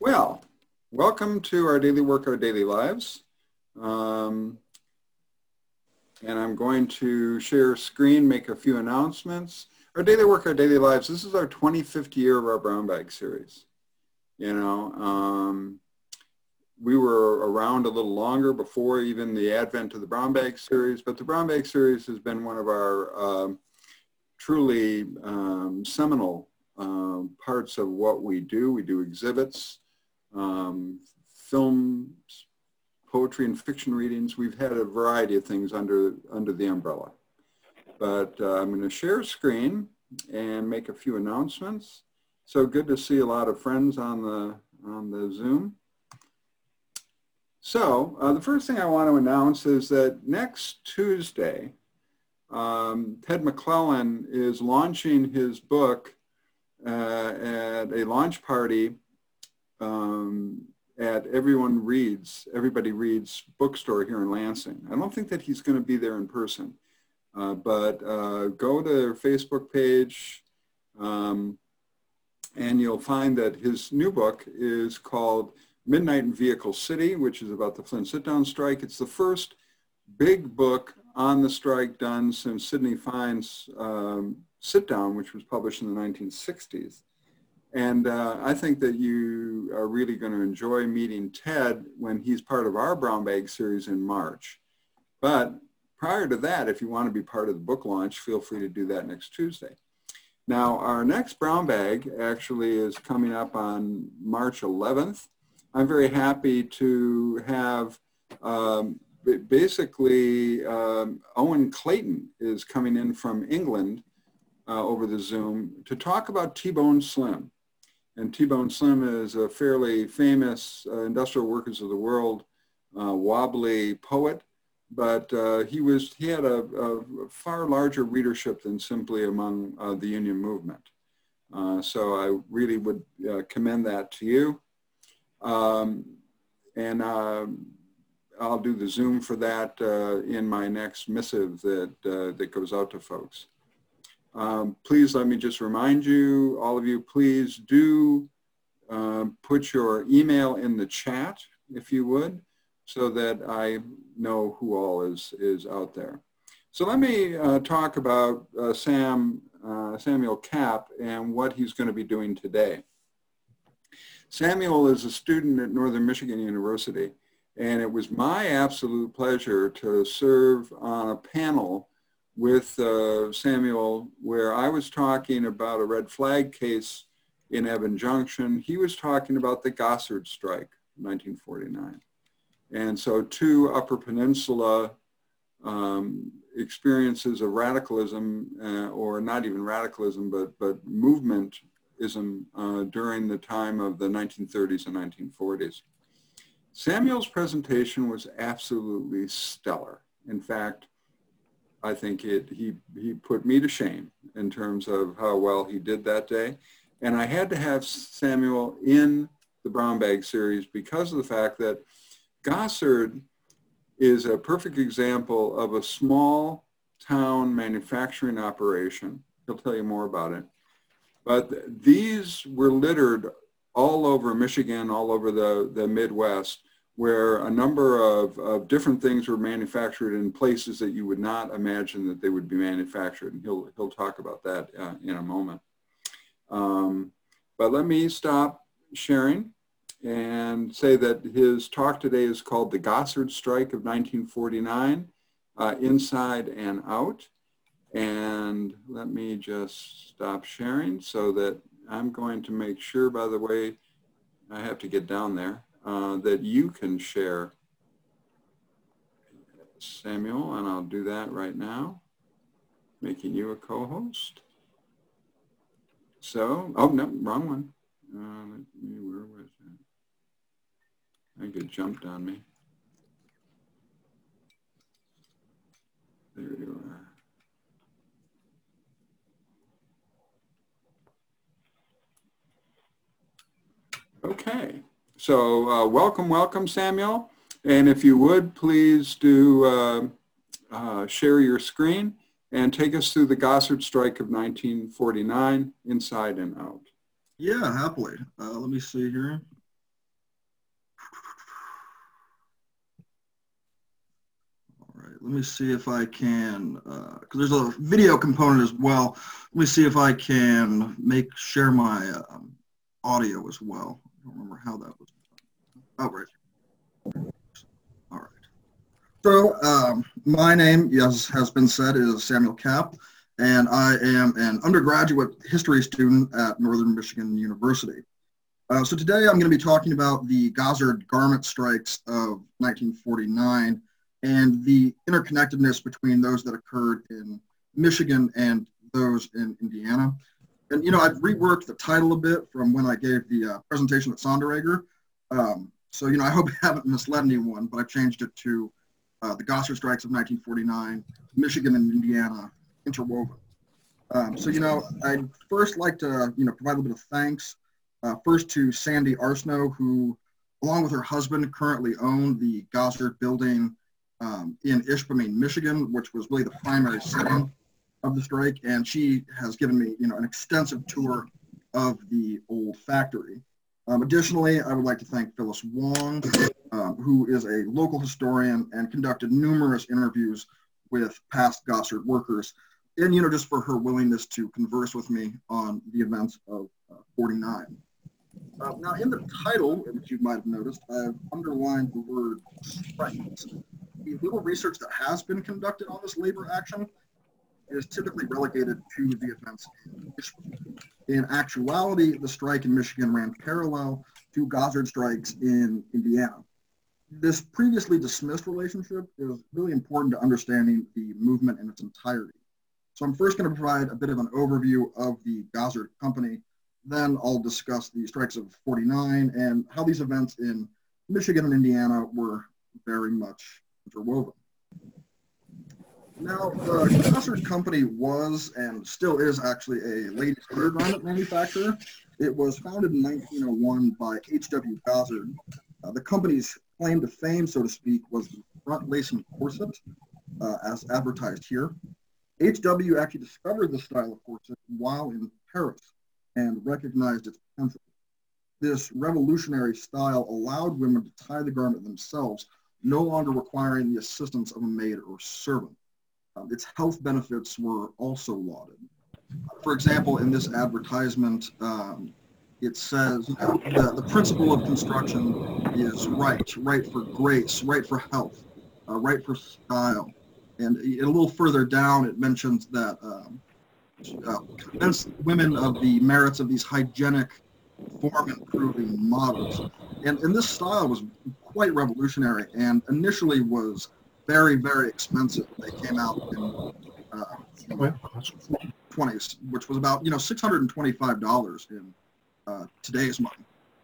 Well, welcome to our daily work, our daily lives. And I'm going to share screen, make a few announcements. Our daily work, our daily lives. This is our 25th year of our brown bag series. We were around a little longer before even the advent of the brown bag series, but the brown bag series has been one of our truly seminal parts of what we do. We do exhibits, films, poetry and fiction readings. We've had a variety of things under the umbrella. But I'm going to share a screen and make a few announcements. So good to see a lot of friends on the Zoom. So the first thing I want to announce is that next Tuesday, Ted McClellan is launching his book at a launch party at Everybody Reads bookstore here in Lansing. I don't think that he's going to be there in person, but go to their Facebook page and you'll find that his new book is called Midnight in Vehicle City, which is about the Flint sit-down strike. It's the first big book on the strike done since Sidney Fine's sit-down, which was published in the 1960s. And I think that you are really going to enjoy meeting Ted when he's part of our brown bag series in March. But prior to that, if you want to be part of the book launch, feel free to do that next Tuesday. Now, our next brown bag actually is coming up on March 11th. I'm very happy to have Owen Clayton is coming in from England over the Zoom to talk about T-Bone Slim. And T-Bone Slim is a fairly famous industrial workers of the world wobbly poet, but he had a far larger readership than simply among the union movement. So I really would commend that to you. I'll do the Zoom for that in my next missive that goes out to folks. Please let me just remind you, all of you, please do put your email in the chat, if you would, so that I know who all is out there. So let me talk about Samuel Kapp and what he's going to be doing today. Samuel is a student at Northern Michigan University, and it was my absolute pleasure to serve on a panel with Samuel where I was talking about a red flag case in Evan Junction. He was talking about the Gossaard strike, 1949. And so two Upper Peninsula experiences of radicalism, or not even radicalism, but movementism during the time of the 1930s and 1940s. Samuel's presentation was absolutely stellar. In fact, I think he put me to shame in terms of how well he did that day. And I had to have Samuel in the brown bag series because of the fact that Gossaard is a perfect example of a small town manufacturing operation. He'll tell you more about it. But these were littered all over Michigan, all over the Midwest, where a number of different things were manufactured in places that you would not imagine that they would be manufactured. And he'll talk about that in a moment. But let me stop sharing and say that his talk today is called The Gossaard Strike of 1949, Inside and Out. And let me just stop sharing so that I'm going to make sure, by the way, I have to get down there, that you can share Samuel, and I'll do that right now, making you a co-host. So, oh no, wrong one. Where was that? I think it jumped on me. There you are. Okay, so welcome, Samuel. And if you would, please do share your screen and take us through the Gossaard strike of 1949, inside and out. Yeah, happily. Let me see here. let me see if I can, because there's a video component as well. Let me see if I can share my audio as well. I don't remember how that was. Oh, right. All right. So my name, yes, has been said, is Samuel Kapp, and I am an undergraduate history student at Northern Michigan University. So today I'm going to be talking about the Gossaard garment strikes of 1949 and the interconnectedness between those that occurred in Michigan and those in Indiana. And, you know, I've reworked the title a bit from when I gave the presentation at Sonderegger. So, you know, I hope I haven't misled anyone, but I've changed it to the Gossaard strikes of 1949, Michigan and Indiana interwoven. So, you know, I'd first like to, you know, provide a little bit of thanks. First to Sandy Arsenault, who, along with her husband, currently own the Gossaard building in Ishpeming, Michigan, which was really the primary setting of the strike. And she has given me, you know, an extensive tour of the old factory. Additionally, I would like to thank Phyllis Wong, who is a local historian and conducted numerous interviews with past Gossaard workers. And, you know, just for her willingness to converse with me on the events of 49. Now, in the title, which you might have noticed, I've underlined the word strikes. The little research that has been conducted on this labor action is typically relegated to the events in Michigan. In actuality, the strike in Michigan ran parallel to Gossaard strikes in Indiana. This previously dismissed relationship is really important to understanding the movement in its entirety. So I'm first going to provide a bit of an overview of the Gossaard Company. Then I'll discuss the strikes of 49 and how these events in Michigan and Indiana were very much interwoven. Now, the Gossaard Company was and still is actually a ladies' undergarment manufacturer. It was founded in 1901 by H.W. Gossaard. The company's claim to fame, so to speak, was the front lacing corset, as advertised here. H.W. actually discovered the style of corset while in Paris and recognized its potential. This revolutionary style allowed women to tie the garment themselves, no longer requiring the assistance of a maid or servant. Its health benefits were also lauded. For example, in this advertisement, it says the principle of construction is right for grace, right for health, right for style. And a little further down, it mentions that convince women of the merits of these hygienic, form-improving models. And this style was quite revolutionary and initially was very, very expensive. They came out in the 20s, which was about, you know, $625 in today's money.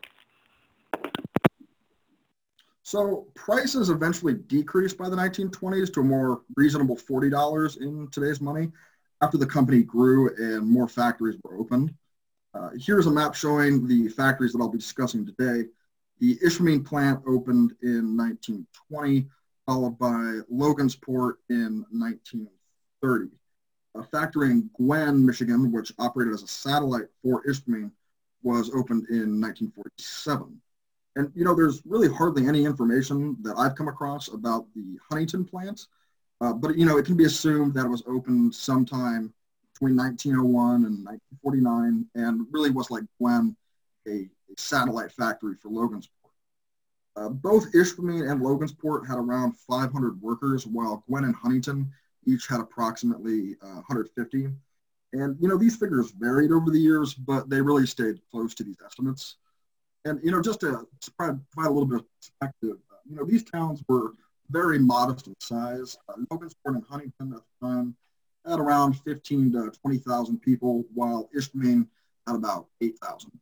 So prices eventually decreased by the 1920s to a more reasonable $40 in today's money after the company grew and more factories were opened. Here's a map showing the factories that I'll be discussing today. The Ishpeming plant opened in 1920, followed by Logansport in 1930. A factory in Gwen, Michigan, which operated as a satellite for Ishpeming, was opened in 1947. And, you know, there's really hardly any information that I've come across about the Huntington plant, but, you know, it can be assumed that it was opened sometime between 1901 and 1949 and really was, like Gwen, a satellite factory for Logansport. Both Ishpeming and Logansport had around 500 workers, while Gwen and Huntington each had approximately 150. And, you know, these figures varied over the years, but they really stayed close to these estimates. And, you know, just to provide a little bit of perspective, you know, these towns were very modest in size. Logansport and Huntington at the time had around 15 to 20,000 people, while Ishpeming had about 8,000.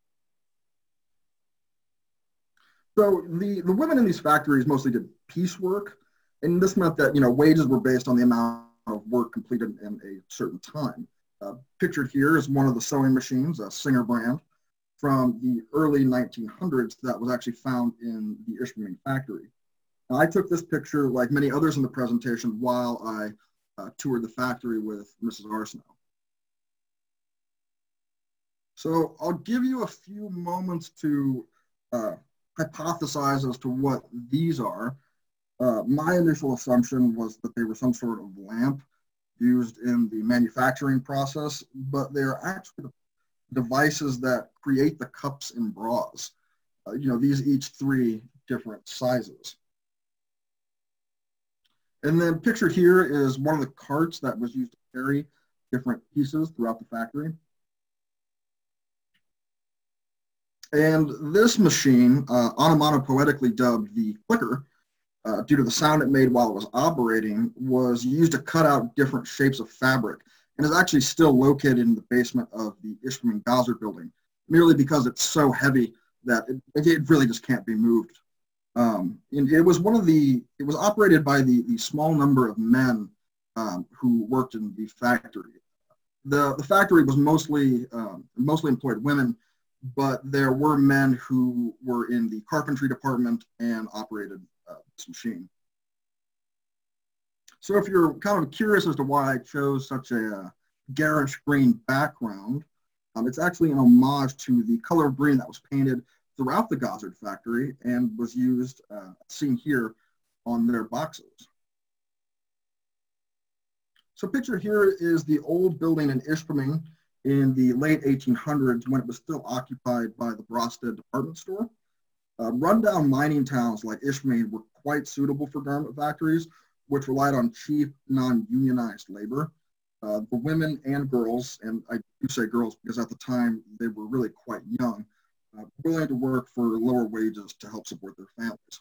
So the women in these factories mostly did piecework, and this meant that, you know, wages were based on the amount of work completed in a certain time. Pictured here is one of the sewing machines, a Singer brand, from the early 1900s that was actually found in the Ishpeming factory. Now, I took this picture, like many others in the presentation, while I toured the factory with Mrs. Arsenault. So I'll give you a few moments to hypothesize as to what these are. My initial assumption was that they were some sort of lamp used in the manufacturing process, but they're actually devices that create the cups and bras. These each 3 different sizes. And then pictured here is one of the carts that was used to carry different pieces throughout the factory. And this machine, onomatopoetically dubbed the clicker, due to the sound it made while it was operating, was used to cut out different shapes of fabric and is actually still located in the basement of the Ishpeming Gazard building, merely because it's so heavy that it really just can't be moved. And it was operated by the small number of men who worked in the factory. The factory was mostly employed women, but there were men who were in the carpentry department and operated this machine. So if you're kind of curious as to why I chose such a garish green background, it's actually an homage to the color of green that was painted throughout the Gazard factory and was used, seen here on their boxes. So pictured here is the old building in Ishpeming in the late 1800s when it was still occupied by the Brosted department store. Rundown mining towns like Ishpeming were quite suitable for garment factories, which relied on cheap, non-unionized labor. The women and girls, and I do say girls because at the time they were really quite young, willing to work for lower wages to help support their families.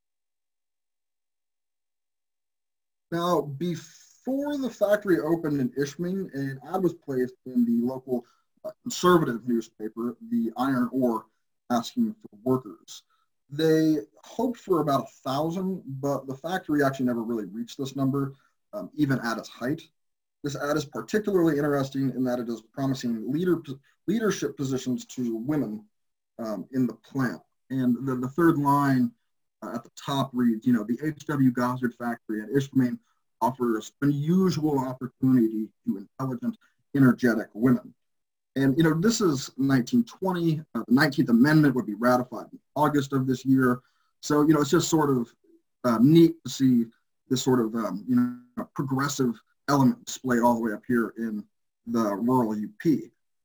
Now, before the factory opened in Ishpeming, an ad was placed in the local conservative newspaper, the Iron Ore, asking for workers. They hoped for about 1,000, but the factory actually never really reached this number, even at its height. This ad is particularly interesting in that it is promising leadership positions to women in the plant. And the third line at the top reads, the H.W. Gazard factory at Ishpeming offers unusual opportunity to intelligent, energetic women. And, this is 1920. The 19th Amendment would be ratified in August of this year. So, it's just sort of neat to see this sort of, progressive element displayed all the way up here in the rural UP.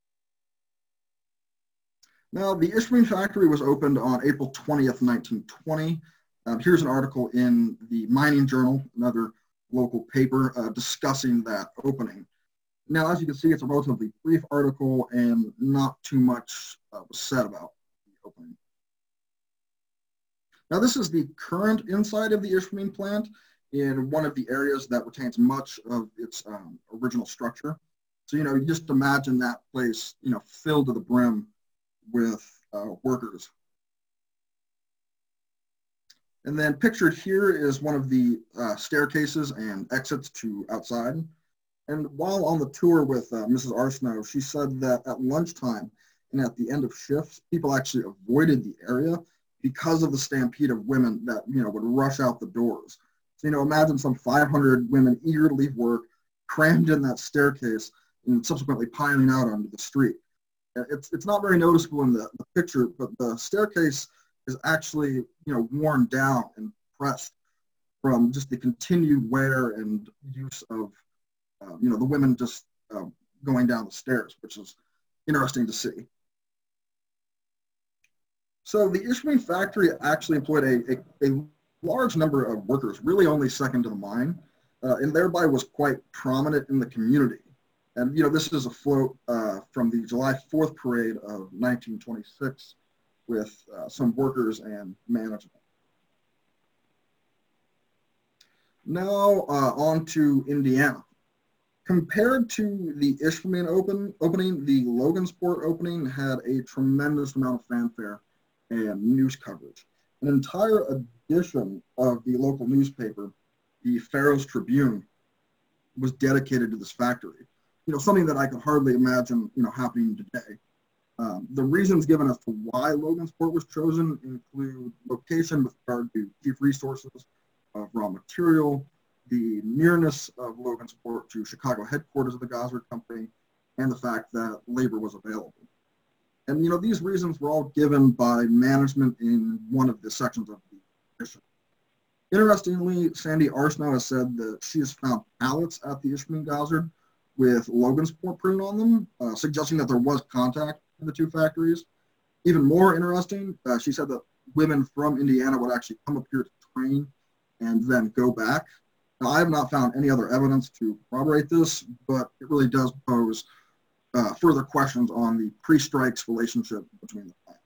Now, the Ishpeming factory was opened on April 20th, 1920. Here's an article in the Mining Journal, another local paper, discussing that opening. Now, as you can see, it's a relatively brief article and not too much was said about the opening. Now, this is the current inside of the Ishpeming plant in one of the areas that retains much of its original structure. So, you just imagine that place, filled to the brim with workers. And then pictured here is one of the staircases and exits to outside. And while on the tour with Mrs. Arsenault, she said that at lunchtime and at the end of shifts, people actually avoided the area because of the stampede of women that, would rush out the doors. So, imagine some 500 women eager to leave work, crammed in that staircase, and subsequently piling out onto the street. It's not very noticeable in the picture, but the staircase is actually, worn down and pressed from just the continued wear and use of the women just going down the stairs, which is interesting to see. So the Ishpeming factory actually employed a large number of workers, really only second to the mine, and thereby was quite prominent in the community. And, this is a float from the July 4th parade of 1926 with some workers and management. Now on to Indiana. Compared to the Ishpeming opening, the Logansport opening had a tremendous amount of fanfare and news coverage. An entire edition of the local newspaper, the Faros Tribune, was dedicated to this factory. Something that I could hardly imagine, happening today. The reasons given as to why Logansport was chosen include location with regard to chief resources of raw material, the nearness of Logansport to Chicago headquarters of the Gazard Company, and the fact that labor was available. And, these reasons were all given by management in one of the sections of the edition. Interestingly, Sandy Arsenault has said that she has found pallets at the Ishpeming Gozerd with Logansport printed on them, suggesting that there was contact in the two factories. Even more interesting, she said that women from Indiana would actually come up here to train and then go back. Now, I have not found any other evidence to corroborate this, but it really does pose further questions on the pre-strikes relationship between the plants.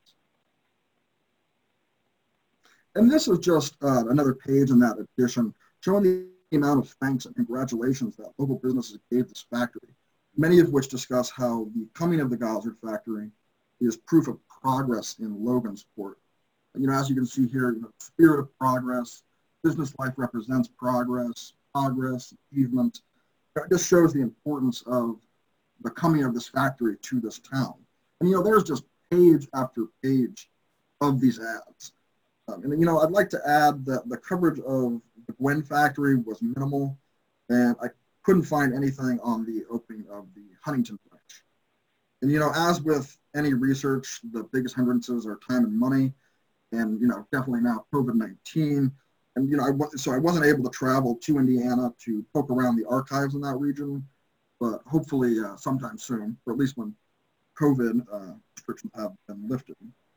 And this is just another page in that edition showing the amount of thanks and congratulations that local businesses gave this factory, many of which discuss how the coming of the Gozerd factory is proof of progress in Logansport. As you can see here, spirit of progress, business life represents progress, achievement. It just shows the importance of the coming of this factory to this town. And, there's just page after page of these ads. I'd like to add that the coverage of the Gwen factory was minimal, and I couldn't find anything on the opening of the Huntington branch. And, as with any research, the biggest hindrances are time and money, and, definitely now COVID-19. And, so I wasn't able to travel to Indiana to poke around the archives in that region, but hopefully sometime soon, or at least when COVID restrictions have been lifted.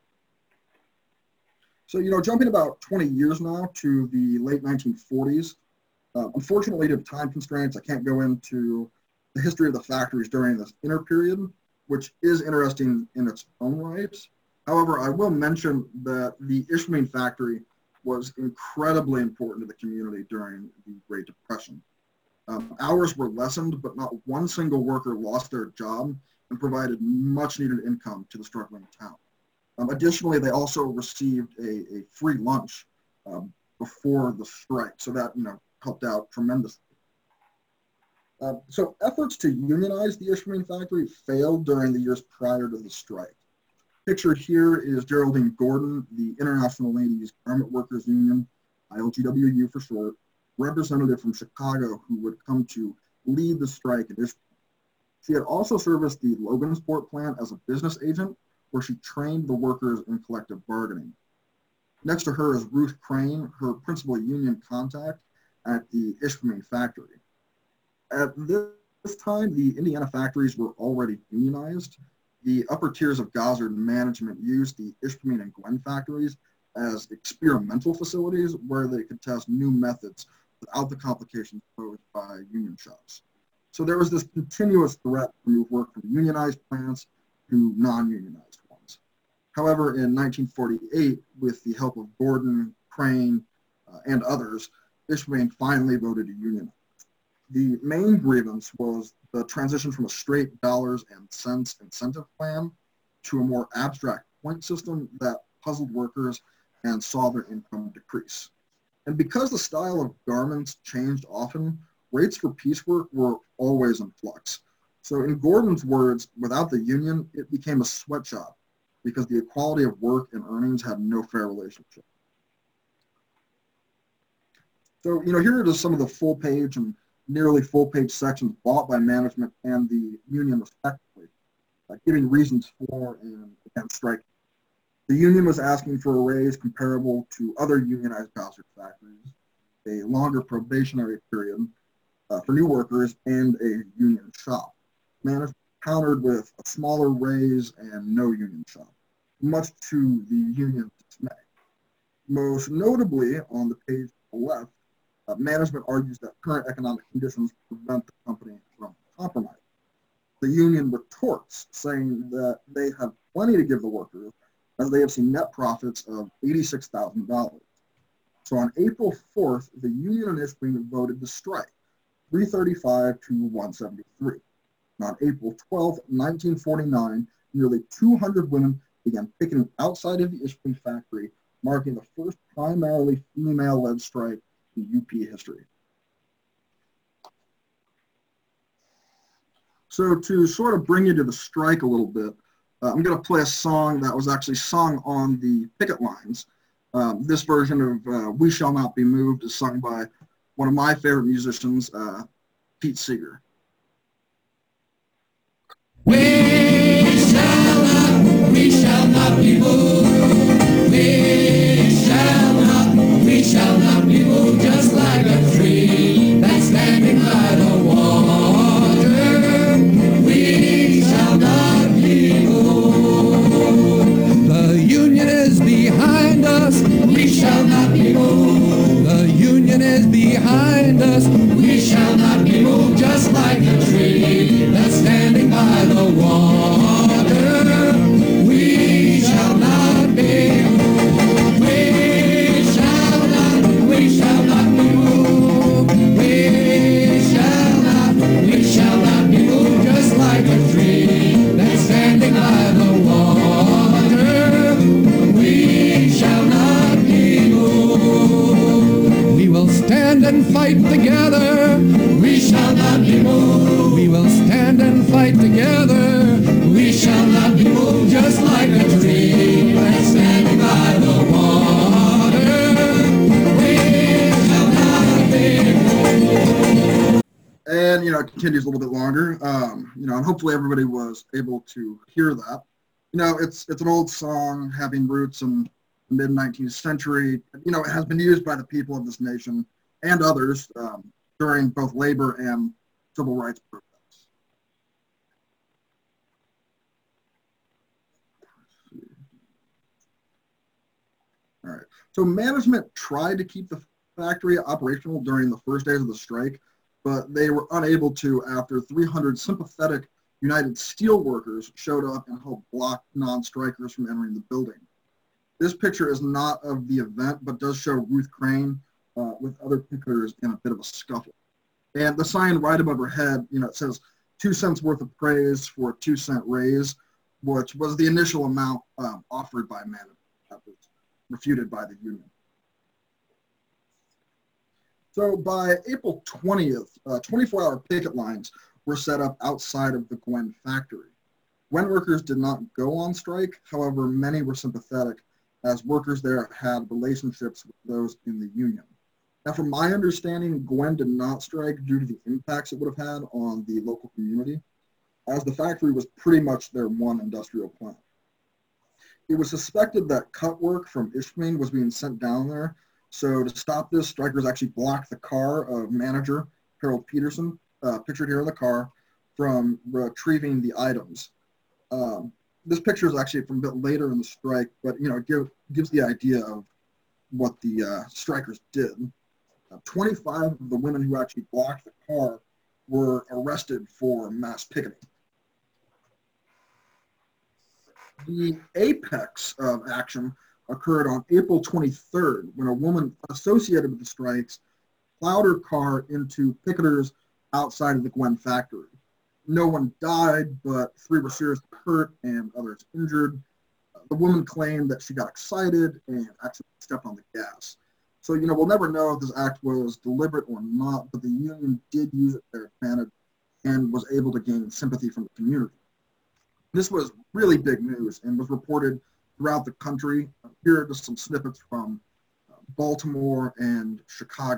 So, jumping about 20 years now to the late 1940s, unfortunately, due to time constraints, I can't go into the history of the factories during this inner period, which is interesting in its own right. However, I will mention that the Ishpeming factory was incredibly important to the community during the Great Depression. Hours were lessened, but not one single worker lost their job and provided much needed income to the struggling town. Additionally, they also received a free lunch before the strike, so that helped out tremendously. So efforts to unionize the Ishpeming factory failed during the years prior to the strike. Pictured here is Geraldine Gordon, the International Ladies Garment Workers Union, ILGWU for short, representative from Chicago who would come to lead the strike at Ishpeming. She had also serviced the Logansport plant as a business agent, where she trained the workers in collective bargaining. Next to her is Ruth Crane, her principal union contact at the Ishpeming factory. At this time, the Indiana factories were already unionized. The upper tiers of Gozerd management used the Ishpeming and Gwen factories as experimental facilities where they could test new methods without the complications posed by union shops. So there was this continuous threat to move work from unionized plants to non-unionized ones. However, in 1948, with the help of Gordon, Crane, and others, Ishpeming finally voted to unionize. The main grievance was the transition from a straight dollars and cents incentive plan to a more abstract point system that puzzled workers and saw their income decrease. And because the style of garments changed often, rates for piecework were always in flux. So in Gordon's words, without the union, it became a sweatshop because the equality of work and earnings had no fair relationship. So, here are just some of the full page and nearly full page sections bought by management and the union respectively, giving reasons for and against striking. The union was asking for a raise comparable to other unionized Gozerd factories, a longer probationary period for new workers, and a union shop. Management countered with a smaller raise and no union shop, much to the union's dismay. Most notably, on the page to the left, management argues that current economic conditions prevent the company from compromising. The union retorts, saying that they have plenty to give the workers, as they have seen net profits of $86,000. So on April 4th, the union and Ishpeming voted to strike, 335 to 173. And on April 12th, 1949, nearly 200 women began picketing outside of the Ishpeming factory, marking the first primarily female-led strike in UP history. So to sort of bring you to the strike a little bit, I'm going to play a song that was actually sung on the picket lines. This version of We Shall Not Be Moved is sung by one of my favorite musicians, Pete Seeger. We shall not be moved. We shall not be moved. behind us, we shall not be moved. The Union is behind us, we shall not be moved. Just like a tree that's standing by the water, we shall not be moved. We shall not be moved. We shall not be moved. Just like a tree that's standing by the water, we shall not be moved. We will stand and fight together, we shall not be moved. We will stand and fight together, we shall not be moved. Just like a tree that's standing by the water, we shall not be moved. And, it continues a little bit longer, and hopefully everybody was able to hear that. It's an old song having roots in the mid-19th century. It has been used by the people of this nation and others during both labor and civil rights protests. All right. So management tried to keep the factory operational during the first days of the strike, but they were unable to after 300 sympathetic United Steelworkers showed up and helped block non-strikers from entering the building. This picture is not of the event, but does show Ruth Crane with other picketers in a bit of a scuffle. And the sign right above her head, it says 2 cents worth of praise for a 2-cent raise, which was the initial amount offered by management. That was refuted by the union. So by April 20th, 24-hour picket lines were set up outside of the Gwen factory. Gwen workers did not go on strike. However, many were sympathetic as workers there had relationships with those in the union. Now, from my understanding, Gwen did not strike due to the impacts it would have had on the local community, as the factory was pretty much their one industrial plant. It was suspected that cut work from Ishpeming was being sent down there. So to stop this, strikers actually blocked the car of manager Harold Peterson, pictured here in the car, from retrieving the items. This picture is actually from a bit later in the strike, but it gives the idea of what the strikers did. 25 of the women who actually blocked the car were arrested for mass picketing. The apex of action occurred on April 23rd when a woman associated with the strikes plowed her car into picketers outside of the Gwen factory. No one died, but 3 were seriously hurt and others injured. The woman claimed that she got excited and actually stepped on the gas. So, we'll never know if this act was deliberate or not, but the union did use it to their advantage and was able to gain sympathy from the community. This was really big news and was reported throughout the country. Here are just some snippets from Baltimore and Chicago.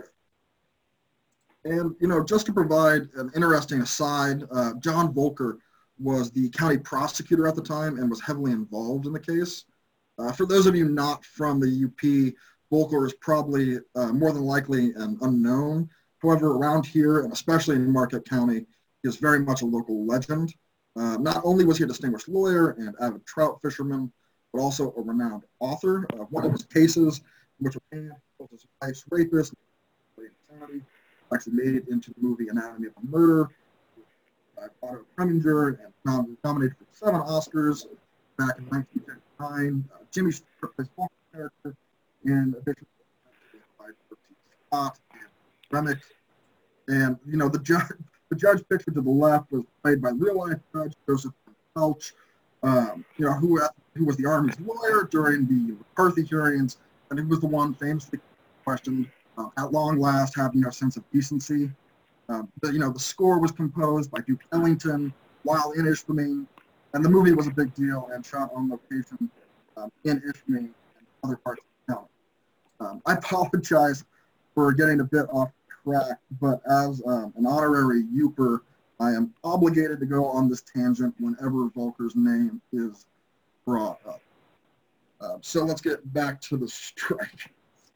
And, just to provide an interesting aside, John Volker was the county prosecutor at the time and was heavily involved in the case. For those of you not from the UP, Volker is probably more than likely an unknown. However, around here, and especially in Marquette County, he is very much a local legend. Not only was he a distinguished lawyer and avid trout fisherman, but also a renowned author. One of his cases, in which a man was a vice rapist, actually made it into the movie Anatomy of a Murder by Otto Preminger and nominated for 7 Oscars back in 1959. Jimmy Stewart plays one character, in addition to by Scott and Remick. And the judge pictured to the left was played by real-life Judge Joseph Felch, who was the Army's lawyer during the McCarthy hearings, and he was the one famously questioned, at long last, having a sense of decency. The score was composed by Duke Ellington while in Ishpeming, and the movie was a big deal and shot on location in Ishpeming and other parts of town. I apologize for getting a bit off track, but as an honorary Uper, I am obligated to go on this tangent whenever Volker's name is brought up. So let's get back to the strike.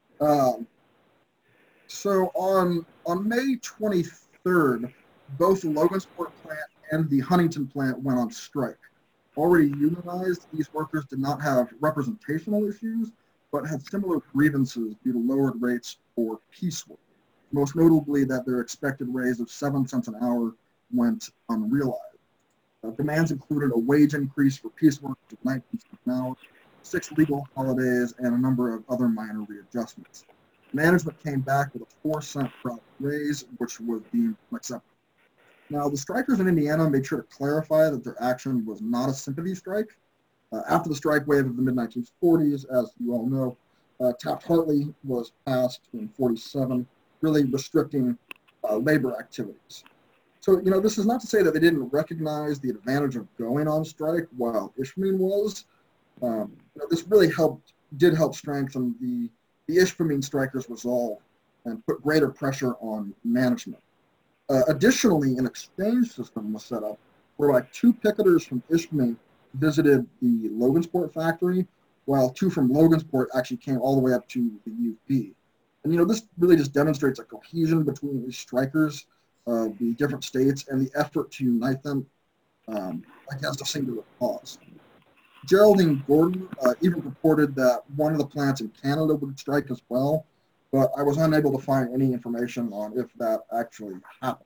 So on May 23rd, both the Logansport plant and the Huntington plant went on strike. already unionized, these workers did not have representational issues, but had similar grievances due to lowered rates for piecework. Most notably that their expected raise of 7 cents an hour went unrealized. Demands included a wage increase for piecework to 19 cents an hour, 6 legal holidays, and a number of other minor readjustments. Management came back with a 4-cent per hour raise, which was deemed unacceptable. Now, the strikers in Indiana made sure to clarify that their action was not a sympathy strike. After the strike wave of the mid-1940s, as you all know, Taft-Hartley was passed in 47, really restricting labor activities. So, this is not to say that they didn't recognize the advantage of going on strike while Ishpeming was. This really did help strengthen the Ishpeming strikers' resolve and put greater pressure on management. Additionally, an exchange system was set up whereby 2 picketers from Ishpeming visited the Logansport factory, while 2 from Logansport actually came all the way up to the UP. And this really just demonstrates a cohesion between the strikers of the different states and the effort to unite them against a singular cause. Geraldine Gordon even reported that one of the plants in Canada would strike as well, but I was unable to find any information on if that actually happened.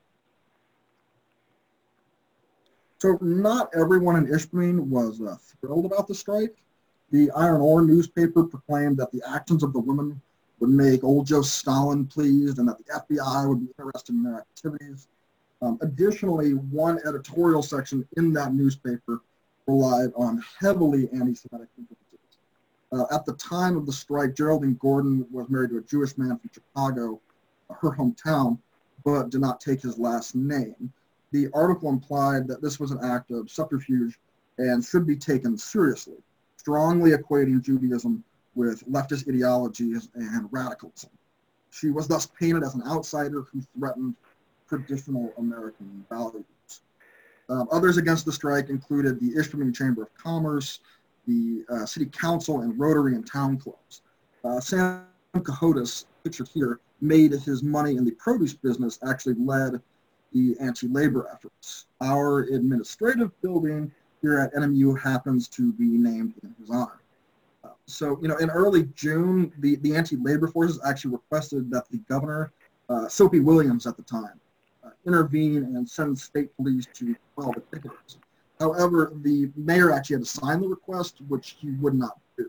So not everyone in Ishpeming was thrilled about the strike. The Iron Ore newspaper proclaimed that the actions of the women would make old Joe Stalin pleased and that the FBI would be interested in their activities. Additionally, one editorial section in that newspaper relied on heavily anti-Semitic influences. At the time of the strike, Geraldine Gordon was married to a Jewish man from Chicago, her hometown, but did not take his last name. The article implied that this was an act of subterfuge and should be taken seriously, strongly equating Judaism with leftist ideologies and radicalism. She was thus painted as an outsider who threatened traditional American values. Others against the strike included the Ishpeming Chamber of Commerce, the City Council, and Rotary and Town Clubs. Sam Cahotis, pictured here, made his money in the produce business, actually led the anti-labor efforts. Our administrative building here at NMU happens to be named in his honor. So, in early June, the anti-labor forces actually requested that the governor, Soapy Williams at the time, intervene and send state police to quell the picketers. However, the mayor actually had to sign the request, which he would not do.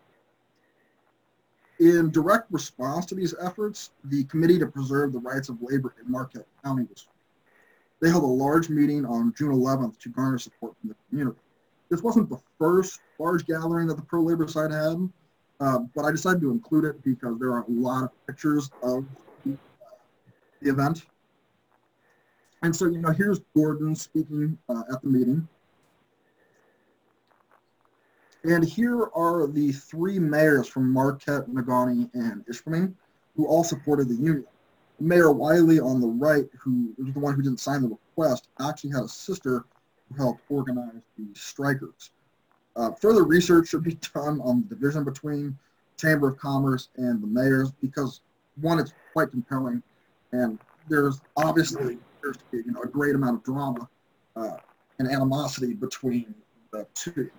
In direct response to these efforts, the Committee to Preserve the Rights of Labor in Marquette County was formed. They held a large meeting on June 11th to garner support from the community. This wasn't the first large gathering that the pro-labor side had, but I decided to include it because there are a lot of pictures of the event. And so, here's Gordon speaking at the meeting. And here are the 3 mayors from Marquette, Negaunee, and Ishpeming who all supported the union. Mayor Wiley on the right, who was the one who didn't sign the request, actually had a sister who helped organize the strikers. Further research should be done on the division between Chamber of Commerce and the mayors because, one, it's quite compelling, and there's obviously appears to be a great amount of drama and animosity between the two.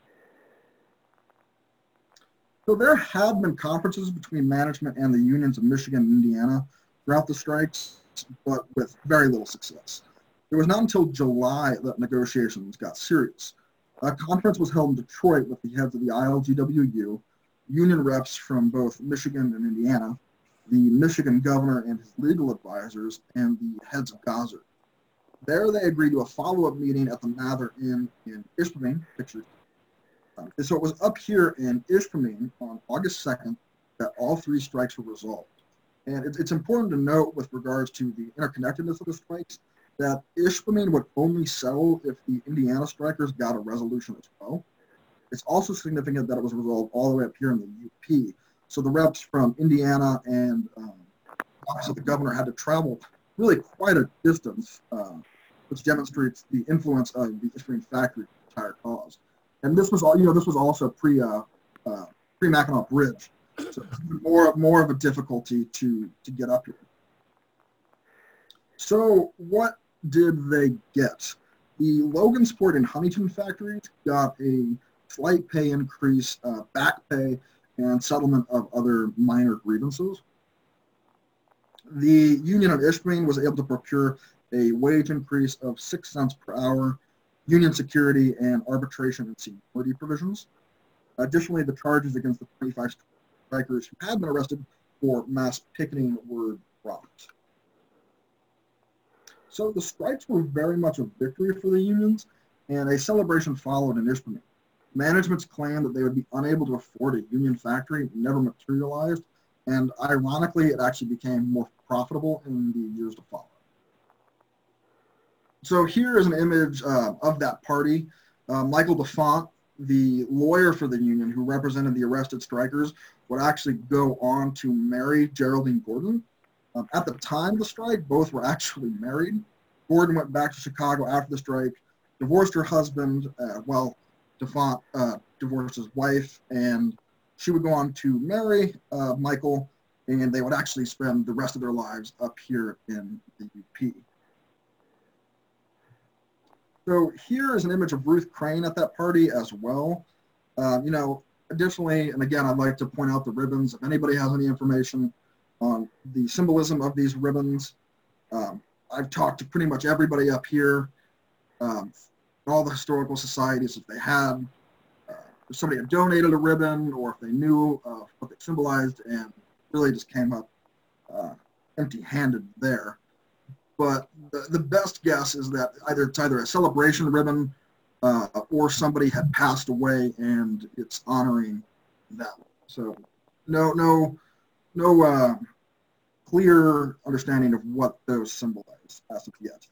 So there had been conferences between management and the unions of Michigan and Indiana throughout the strikes, but with very little success. It was not until July that negotiations got serious. A conference was held in Detroit with the heads of the ILGWU, union reps from both Michigan and Indiana, the Michigan governor and his legal advisors, and the heads of Gazzer. There they agreed to a follow-up meeting at the Mather Inn in Ishpeming, pictured. So it was up here in Ishpeming on August 2nd that all 3 strikes were resolved. And it's important to note with regards to the interconnectedness of the strikes that Ishpeming would only settle if the Indiana strikers got a resolution as well. It's also significant that it was resolved all the way up here in the UP. So the reps from Indiana and Office of the Governor had to travel really quite a distance, which demonstrates the influence of the Ishpeming factory in the entire cause. And this was all, this was also pre-Mackinac Bridge, so more of a difficulty to get up here. So what did they get? The Logansport and Huntington factories got a slight pay increase, back pay, and settlement of other minor grievances. The union at Ishpeming was able to procure a wage increase of 6 cents per hour, union security, and arbitration and seniority provisions. Additionally, the charges against the 25 strikers who had been arrested for mass picketing were dropped. So the strikes were very much a victory for the unions, and a celebration followed in Ishpeming. Management's claim that they would be unable to afford a union factory never materialized, and ironically, it actually became more profitable in the years to follow. So here is an image of that party. Michael DeFont, the lawyer for the union who represented the arrested strikers, would actually go on to marry Geraldine Gordon. At the time of the strike, both were actually married. Gordon went back to Chicago after the strike, divorced her husband, while DeFont divorced his wife, and she would go on to marry Michael, and they would actually spend the rest of their lives up here in the UP. So here is an image of Ruth Crane at that party as well. Additionally, and again, I'd like to point out the ribbons. If anybody has any information on the symbolism of these ribbons, I've talked to pretty much everybody up here, all the historical societies, if they had, if somebody had donated a ribbon or if they knew what they symbolized, and really just came up empty-handed there. But the best guess is that it's either a celebration ribbon or somebody had passed away and it's honoring that. So no clear understanding of what those symbolize as of yet.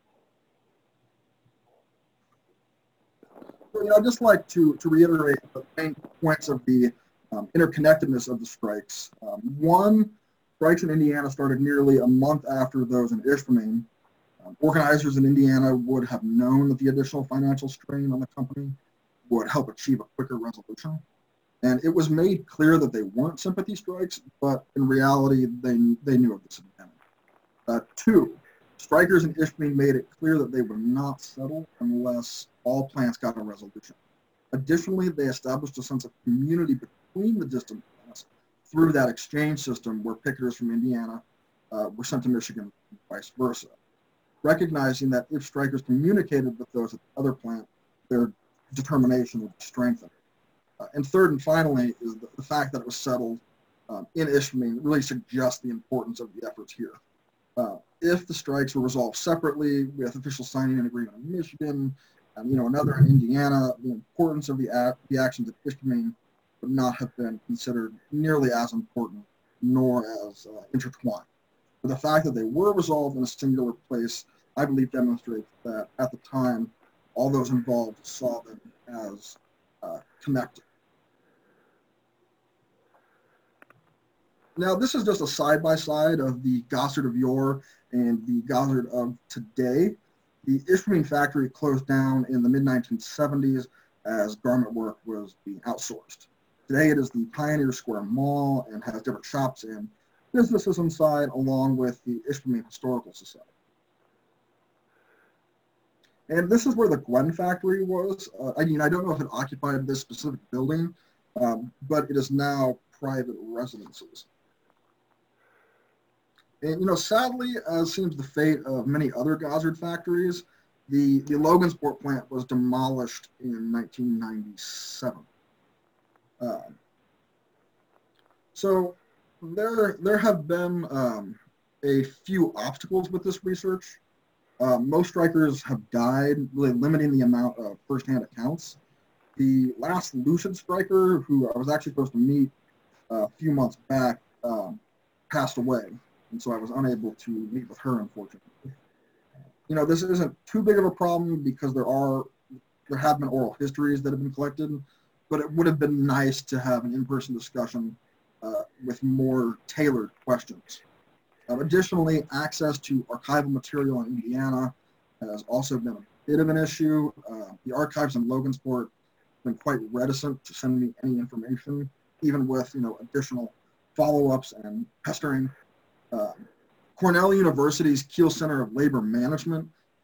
So, I'd just like to reiterate the main points of the interconnectedness of the strikes. One, strikes in Indiana started nearly a month after those in Ishpeming. Organizers in Indiana would have known that the additional financial strain on the company would help achieve a quicker resolution. And it was made clear that they weren't sympathy strikes, but in reality, they knew of this intent. Two, strikers in Ishpeming made it clear that they would not settle unless all plants got a resolution. Additionally, they established a sense of community between the distant plants through that exchange system where picketers from Indiana were sent to Michigan and vice versa, recognizing that if strikers communicated with those at the other plant, their determination would be strengthened. And third and finally is the fact that it was settled in Ishpeming really suggests the importance of the efforts here. If the strikes were resolved separately with official signing an agreement in Michigan, another in Indiana, the importance of the actions at Ishpeming would not have been considered nearly as important nor as intertwined. But the fact that they were resolved in a singular place, I believe, demonstrates that at the time, all those involved saw them as connected. Now, this is just a side-by-side of the Gossard of yore and the Gossard of today. The Ishpeming factory closed down in the mid-1970s as garment work was being outsourced. Today, it is the Pioneer Square Mall and has different shops and businesses inside, along with the Ishpeming Historical Society. And this is where the Gwen factory was. I don't know if it occupied this specific building, but it is now private residences. And, sadly, as seems the fate of many other Gossard factories, the Logansport plant was demolished in 1997. So there have been a few obstacles with this research. Most strikers have died, really limiting the amount of firsthand accounts. The last lucid striker, who I was actually supposed to meet a few months back, passed away, and so I was unable to meet with her, unfortunately. This isn't too big of a problem because there have been oral histories that have been collected, but it would have been nice to have an in-person discussion with more tailored questions. Additionally, access to archival material in Indiana has also been a bit of an issue. The archives in Logansport have been quite reticent to send me any information, even with additional follow-ups and pestering. Cornell University's Kiel Center of Labor Management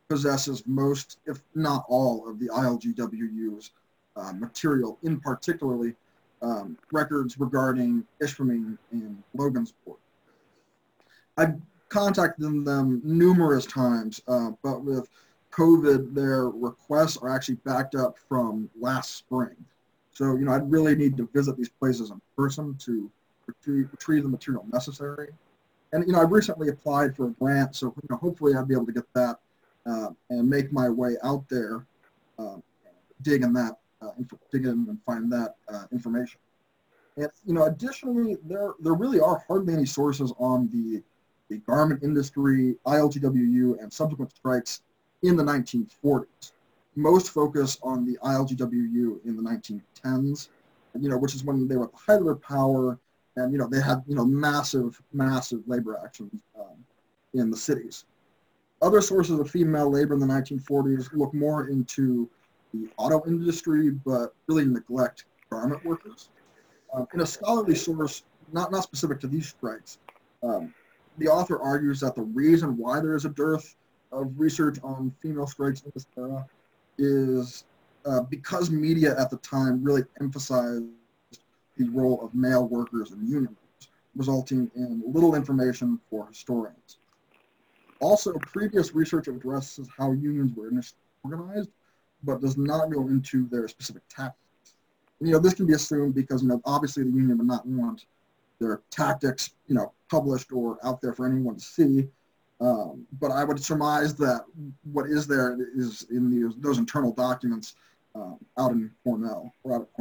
possesses most, if not all, of the ILGWU's material, in particularly records regarding Ishpeming and Logansport. I've contacted them numerous times, but with COVID, their requests are actually backed up from last spring. So, I'd really need to visit these places in person to retrieve the material necessary. And, I've recently applied for a grant, so, hopefully I'll be able to get that and make my way out there, dig in and find that information. And, additionally, there really are hardly any sources on the garment industry, ILGWU, and subsequent strikes in the 1940s. Most focus on the ILGWU in the 1910s, which is when they were at the height of their power, and they had massive labor actions in the cities. Other sources of female labor in the 1940s look more into the auto industry, but really neglect garment workers. In a scholarly source, not specific to these strikes, the author argues that the reason why there is a dearth of research on female strikes in this era is because media at the time really emphasized the role of male workers and union members, resulting in little information for historians. Also, previous research addresses how unions were organized, but does not go into their specific tactics. And, this can be assumed because, obviously the union would not want their tactics, published or out there for anyone to see. But I would surmise that what is there is in those internal documents out at Cornell.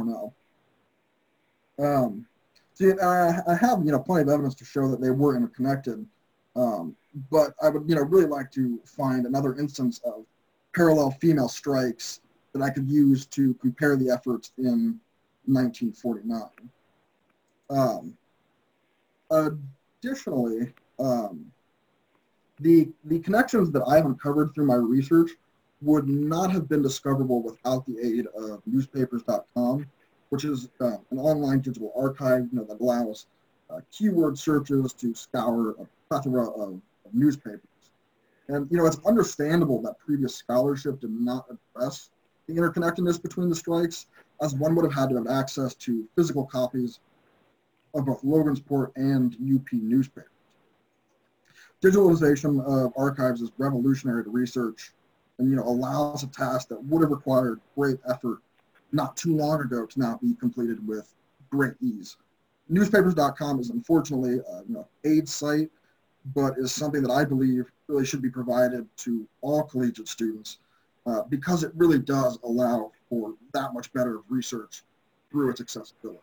I have, plenty of evidence to show that they were interconnected. But I would, really like to find another instance of parallel female strikes that I could use to compare the efforts in 1949. Additionally, the connections that I've uncovered through my research would not have been discoverable without the aid of newspapers.com, which is an online digital archive that allows keyword searches to scour a plethora of newspapers. And, it's understandable that previous scholarship did not address the interconnectedness between the strikes, as one would have had to have access to physical copies of both Logansport and UP newspapers. Digitalization of archives is revolutionary to research and, allows a task that would have required great effort not too long ago to now be completed with great ease. Newspapers.com is unfortunately a paid site, but is something that I believe really should be provided to all collegiate students because it really does allow for that much better research through its accessibility.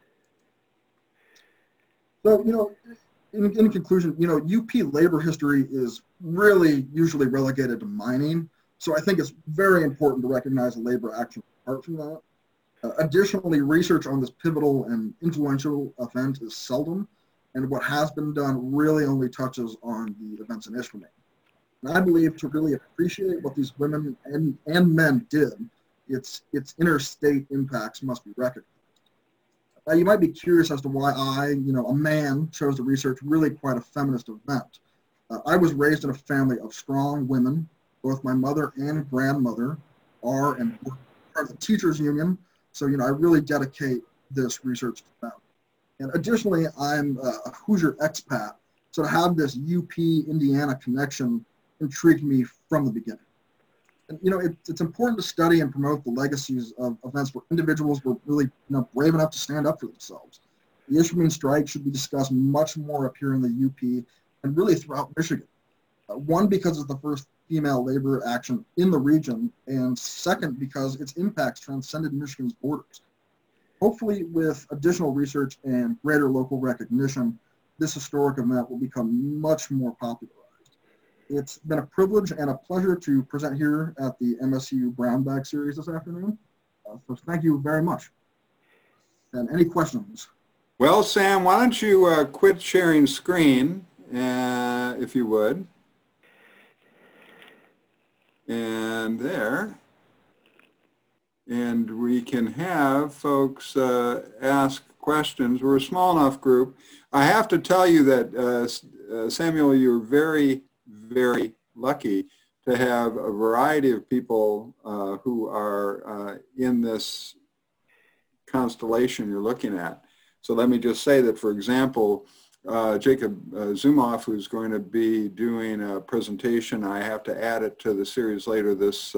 So, in conclusion, UP labor history is really usually relegated to mining. So I think it's very important to recognize labor action apart from that. Additionally, research on this pivotal and influential event is seldom, and what has been done really only touches on the events in Ishpeming. And I believe to really appreciate what these women and men did, its interstate impacts must be recognized. You might be curious as to why I, a man, chose to research really quite a feminist event. I was raised in a family of strong women. Both my mother and grandmother are and were part of the teachers union. So, I really dedicate this research to them. And additionally, I'm a Hoosier expat. So to have this UP Indiana connection intrigued me from the beginning. And, it's important to study and promote the legacies of events where individuals were really brave enough to stand up for themselves. The Ishpeming strike should be discussed much more up here in the UP and really throughout Michigan. One, because it's the first female labor action in the region, and second, because its impacts transcended Michigan's borders. Hopefully, with additional research and greater local recognition, this historic event will become much more popularized. It's been a privilege and a pleasure to present here at the MSU Brown Bag Series this afternoon. So thank you very much. And any questions? Well, Sam, why don't you quit sharing screen, if you would. And there. And we can have folks ask questions. We're a small enough group. I have to tell you that, Samuel, you're very, very lucky to have a variety of people who are in this constellation you're looking at. So let me just say that, for example, Jacob Zumoff, who's going to be doing a presentation, I have to add it to the series later this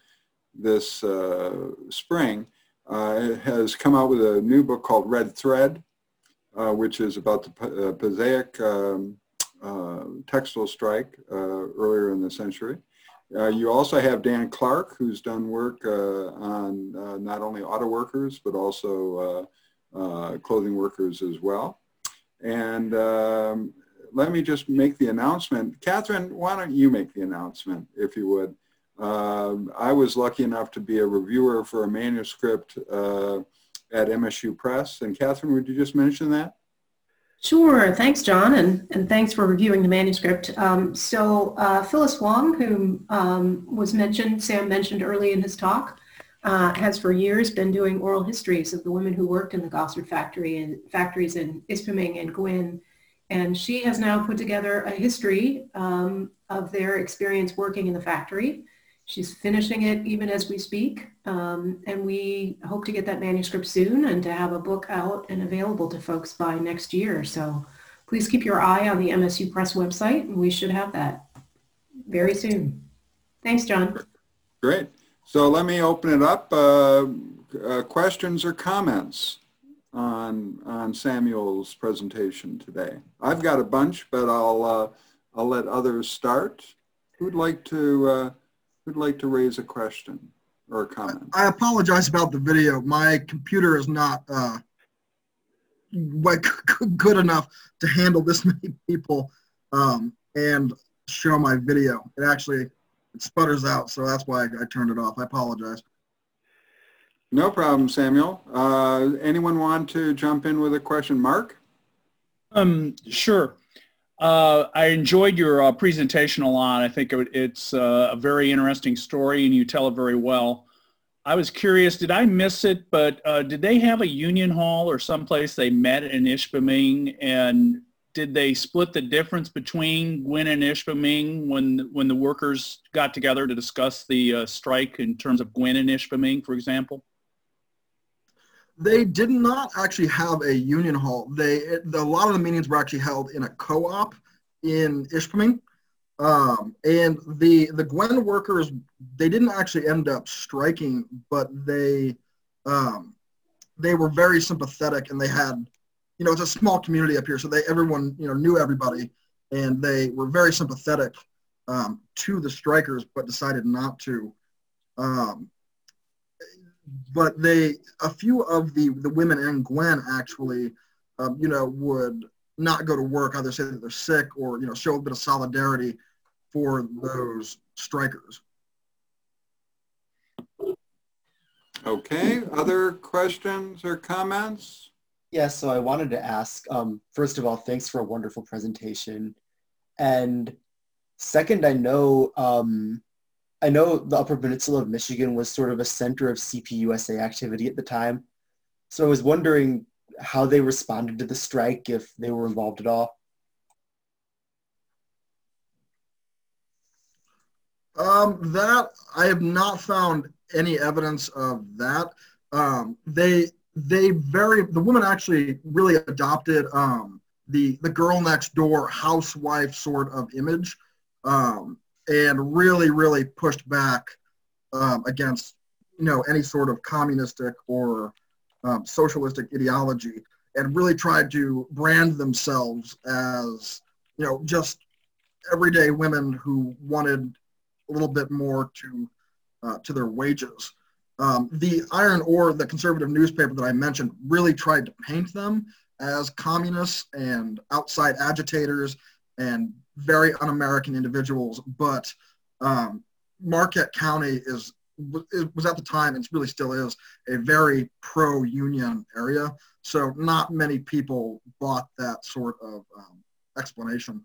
spring, has come out with a new book called Red Thread, which is about the Passaic textile strike earlier in the century. You also have Dan Clark, who's done work on not only auto workers, but also clothing workers as well. And let me just make the announcement. Catherine, why don't you make the announcement, if you would? I was lucky enough to be a reviewer for a manuscript at MSU Press. And Catherine, would you just mention that? Sure. Thanks, John, and thanks for reviewing the manuscript. Phyllis Wong, who Sam mentioned early in his talk, has for years been doing oral histories of the women who worked in the Gosford factories in Ispaming and Gwyn. And she has now put together a history of their experience working in the factory. She's finishing it even as we speak. And we hope to get that manuscript soon and to have a book out and available to folks by next year. So please keep your eye on the MSU Press website, and we should have that very soon. Thanks, John. Great. So let me open it up. Questions or comments on Samuel's presentation today? I've got a bunch, but I'll let others start. Who'd like to raise a question or a comment? I apologize about the video. My computer is not good enough to handle this many people and show my video. It sputters out, so that's why I turned it off. I apologize. No problem, Samuel. Anyone want to jump in with a question? Mark? Sure. I enjoyed your presentation a lot. I think it's a very interesting story, and you tell it very well. I was curious, did I miss it, but did they have a union hall or someplace they met in Ispaming, and did they split the difference between Gwyn and Ispaming when the workers got together to discuss the strike in terms of Gwyn and Ispaming, for example? They did not actually have a union hall. A lot of the meetings were actually held in a co-op in Ispaming. And the Gwyn workers, they didn't actually end up striking, but they were very sympathetic, and they had, it's a small community up here, so everyone knew everybody, and they were very sympathetic to the strikers, but decided not to. But a few of the women in Gwyn actually, would not go to work, either say that they're sick or, show a bit of solidarity for those strikers. Okay, other questions or comments? Yes, so I wanted to ask, first of all, thanks for a wonderful presentation. And second, I know the Upper Peninsula of Michigan was sort of a center of CPUSA activity at the time. So I was wondering how they responded to the strike, if they were involved at all. That I have not found any evidence of that. The woman actually really adopted the girl next door housewife sort of image. And really, really pushed back against, any sort of communistic or socialistic ideology, and really tried to brand themselves as, just everyday women who wanted a little bit more to their wages. The Iron Ore, the conservative newspaper that I mentioned, really tried to paint them as communists and outside agitators and very un-American individuals, but Marquette County was at the time, and really still is, a very pro-union area. So not many people bought that sort of explanation.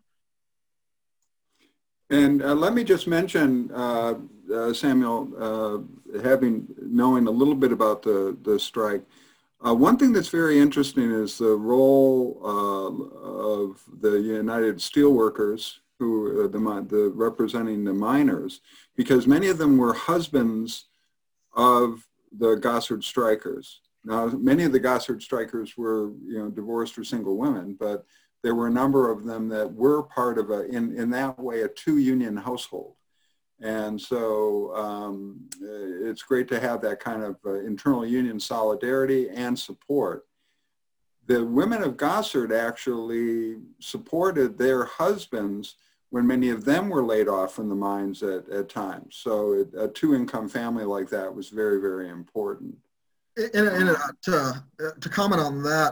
And let me just mention, Samuel, knowing a little bit about the strike, one thing that's very interesting is the role of the United Steelworkers who the representing the miners, because many of them were husbands of the Gosford strikers. Now, many of the Gosford strikers were, divorced or single women, but there were a number of them that were part of in that way, a two-union household. And so it's great to have that kind of internal union solidarity and support. The women of Gosford actually supported their husbands when many of them were laid off from the mines at times. So a two-income family like that was very, very important. And to comment on that,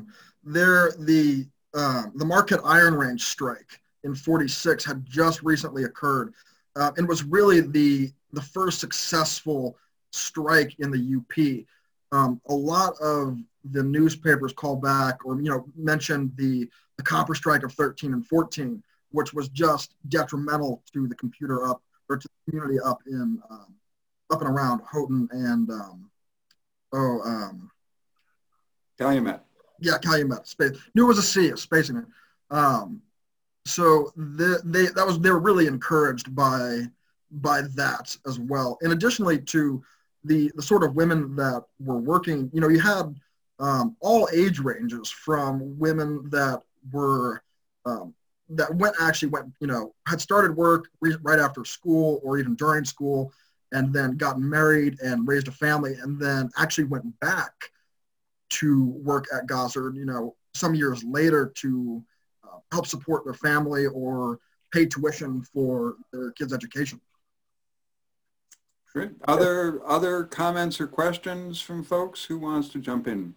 the Marquette Iron Range strike in '46 had just recently occurred, and was really the first successful strike in the UP. A lot of the newspapers called back or mentioned the copper strike of 13 and 14, which was just detrimental to the to the community up and around Houghton and Calumet. Yeah, Calumet. Space. Knew it was a C, a spacing it. So they were really encouraged by that as well. And additionally to the sort of women that were working, you had all age ranges from women that were had started work right after school or even during school, and then got married and raised a family, and then actually went back to work at Gosford, some years later to help support their family or pay tuition for their kids' education. Great. Other comments or questions from folks? Who wants to jump in?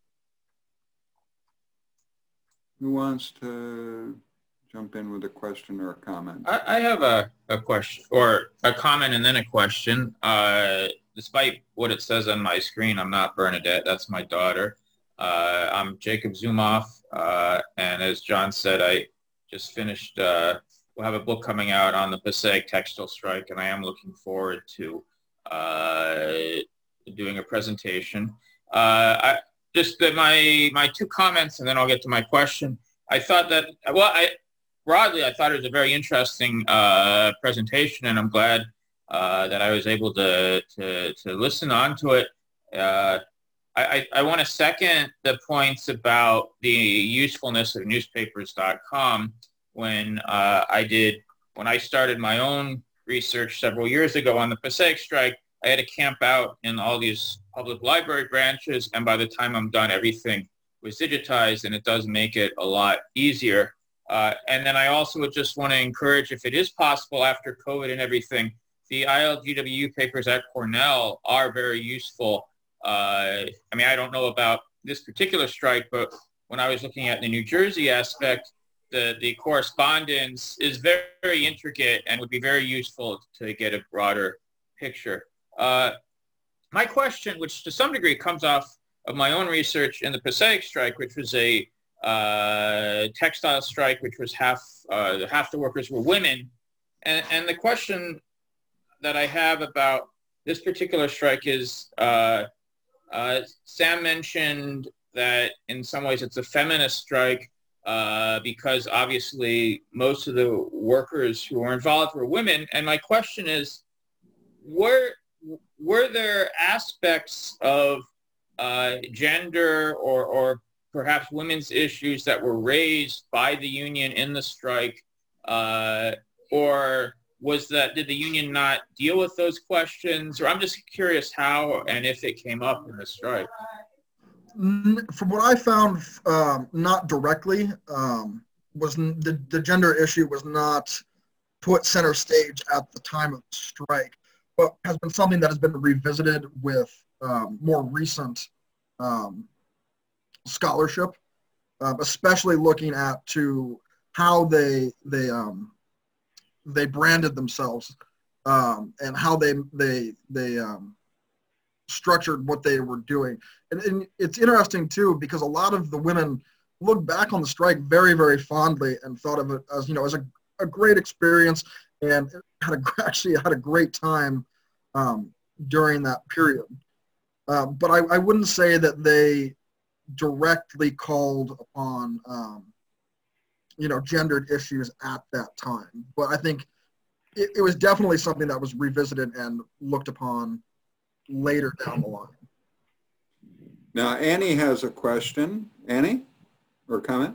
Who wants to jump in with a question or a comment? I have a question, or a comment and then a question. Despite what it says on my screen, I'm not Bernadette. That's my daughter. I'm Jacob Zumoff. And as John said, I just finished, we'll have a book coming out on the Passaic textile strike, and I am looking forward to doing a presentation. My two comments, and then I'll get to my question. I thought that, broadly, I thought it was a very interesting presentation, and I'm glad that I was able to listen on to it. I want to second the points about the usefulness of newspapers.com. When I started my own research several years ago on the Passaic strike, I had to camp out in all these public library branches, and by the time I'm done, everything was digitized, and it does make it a lot easier. And then I also would just want to encourage, if it is possible after COVID and everything, the ILGWU papers at Cornell are very useful. I don't know about this particular strike, but when I was looking at the New Jersey aspect, the correspondence is very, very intricate and would be very useful to get a broader picture. My question, which to some degree comes off of my own research in the Passaic strike, which was a textile strike, which was half the workers were women. And the question that I have about this particular strike is, Sam mentioned that in some ways it's a feminist strike because obviously most of the workers who were involved were women. And my question is, were there aspects of gender or perhaps women's issues that were raised by the union in the strike, or did the union not deal with those questions? Or I'm just curious how and if it came up in the strike. From what I found, not directly, was the gender issue was not put center stage at the time of the strike, but has been something that has been revisited with more recent scholarship, especially looking at to how they branded themselves and how they structured what they were doing. And it's interesting too, because a lot of the women look back on the strike very, very fondly and thought of it as, as a great experience, and actually had a great time during that period. But I wouldn't say that they directly called upon, gendered issues at that time. But I think it was definitely something that was revisited and looked upon later down the line. Now, Annie has a question. Annie, or comment?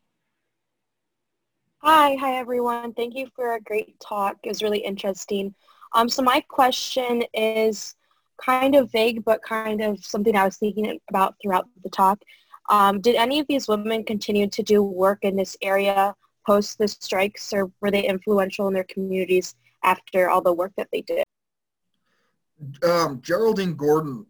Hi everyone. Thank you for a great talk. It was really interesting. So my question is kind of vague, but kind of something I was thinking about throughout the talk. Did any of these women continue to do work in this area post the strikes, or were they influential in their communities after all the work that they did? Geraldine Gordon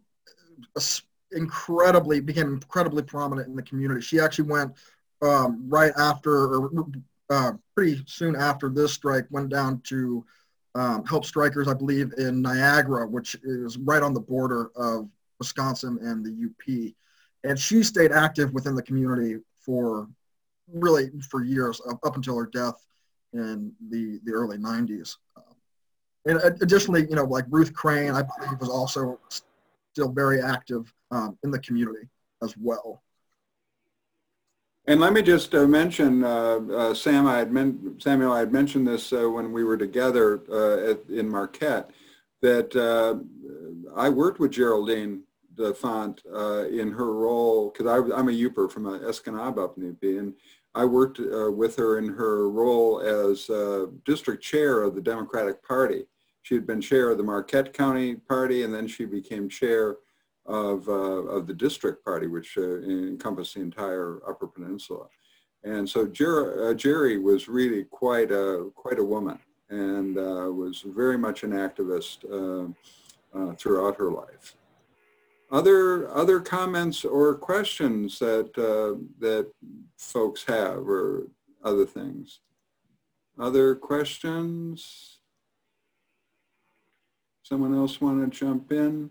became incredibly prominent in the community. She actually went right after, or pretty soon after this strike, went down to help strikers, I believe, in Niagara, which is right on the border of Wisconsin and the UP. And she stayed active within the community for years, up until her death in the early 90s. And additionally, like Ruth Crane, I believe, was also still very active in the community as well. And let me just mention, Samuel, I had mentioned this when we were together in Marquette, that I worked with Geraldine DeFont in her role, because I'm a Yooper from Escanaba up in UP, and I worked with her in her role as district chair of the Democratic Party. She had been chair of the Marquette County Party, and then she became chair of the district party, which encompassed the entire Upper Peninsula. And so Jerry was really quite a woman, and was very much an activist throughout her life. Other comments or questions that folks have, or other things? Other questions? Someone else want to jump in?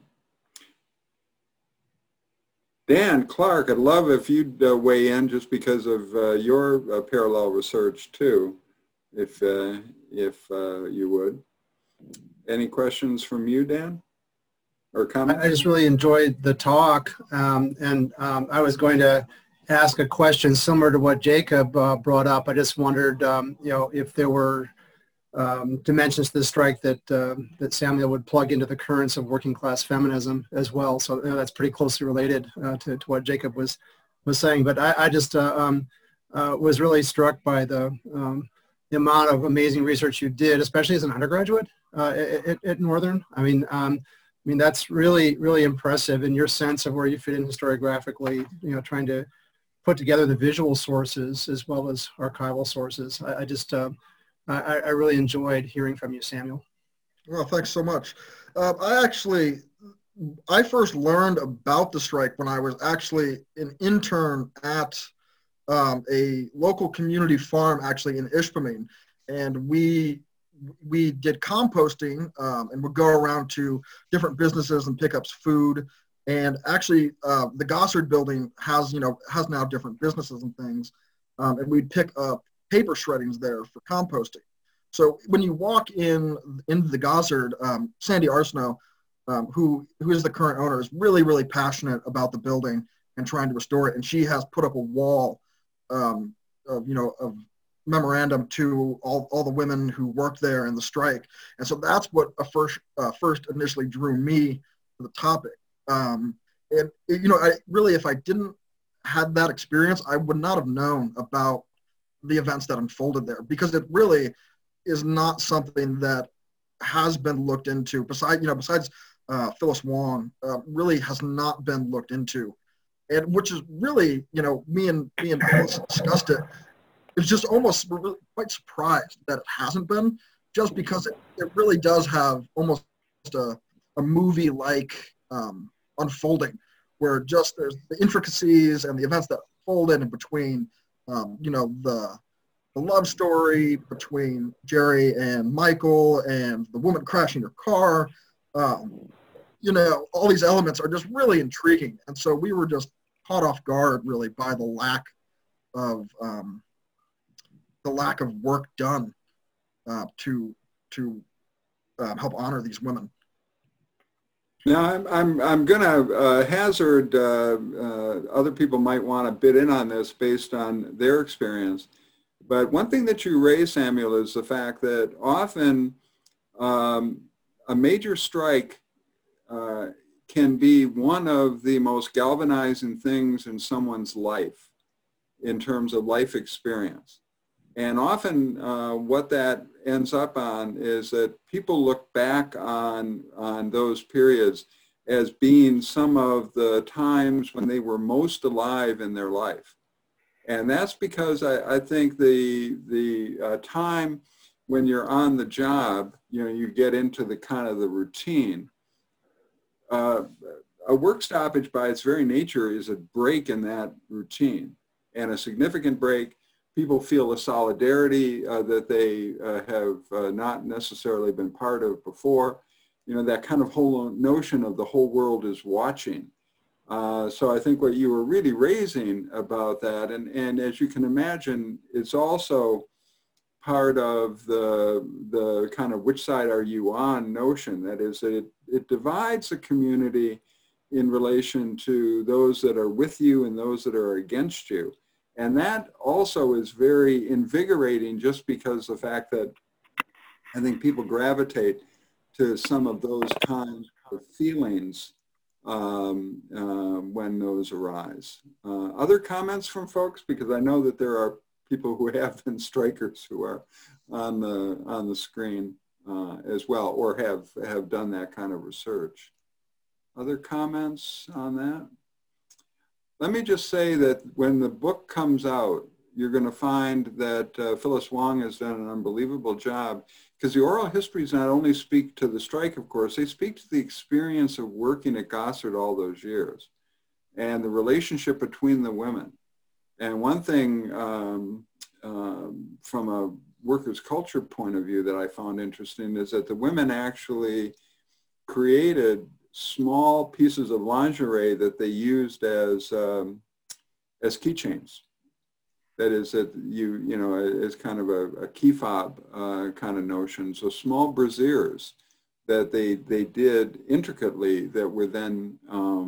Dan Clark, I'd love if you'd weigh in, just because of your parallel research too, if you would. Any questions from you, Dan? Or comments? I just really enjoyed the talk, and I was going to ask a question similar to what Jacob brought up. I just wondered, if there were dimensions to the strike that Samuel would plug into the currents of working class feminism as well. So that's pretty closely related to what Jacob was saying. But I just was really struck by the amount of amazing research you did, especially as an undergraduate at Northern. I mean, that's really, really impressive in your sense of where you fit in historiographically, trying to put together the visual sources as well as archival sources. I really enjoyed hearing from you, Samuel. Well, thanks so much. I first learned about the strike when I was actually an intern at a local community farm, actually in Ishpeming, and we did composting and would go around to different businesses and pick up food. And actually, the Gossard building has now different businesses and things, and we'd pick up paper shreddings there for composting. So when you walk into the Gossard, Sandy Arsenault, who is the current owner, is really, really passionate about the building and trying to restore it. And she has put up a wall of memorandum to all the women who worked there in the strike. And so that's what first initially drew me to the topic. If I didn't have that experience, I would not have known about the events that unfolded there, because it really is not something that has been looked into, besides Phyllis Wong, really has not been looked into. And which is really, me and Phyllis discussed it. It's just almost quite surprised that it hasn't been, just because it really does have almost a movie-like unfolding, where just there's the intricacies and the events that folded in between, the love story between Jerry and Michael and the woman crashing her car. All these elements are just really intriguing. And so we were just caught off guard really by the lack of work done to help honor these women. Now, I'm going to hazard other people might want to bid in on this based on their experience. But one thing that you raise, Samuel, is the fact that often a major strike can be one of the most galvanizing things in someone's life in terms of life experience. And often what that ends up on is that people look back on those periods as being some of the times when they were most alive in their life. And that's because I think the time when you're on the job, you know, you get into the kind of the routine. A work stoppage by its very nature is a break in that routine, and a significant break. People feel a solidarity that they have not necessarily been part of before. You know, that kind of whole notion of the whole world is watching. So I think what you were really raising about that, and as you can imagine, it's also part of the kind of which side are you on notion. That is, it divides the community in relation to those that are with you and those that are against you. And that also is very invigorating, just because the fact that I think people gravitate to some of those kinds of feelings when those arise. Other comments from folks? Because I know that there are people who have been strikers who are on the screen as well, or have done that kind of research. Other comments on that? Let me just say that when the book comes out, you're going to find that Phyllis Wong has done an unbelievable job, because the oral histories not only speak to the strike, of course, they speak to the experience of working at Gosford all those years and the relationship between the women. And one thing from a workers' culture point of view that I found interesting is that the women actually created small pieces of lingerie that they used as keychains. That is, that you know, as kind of a key fob kind of notion. So small brassieres that they did intricately that were then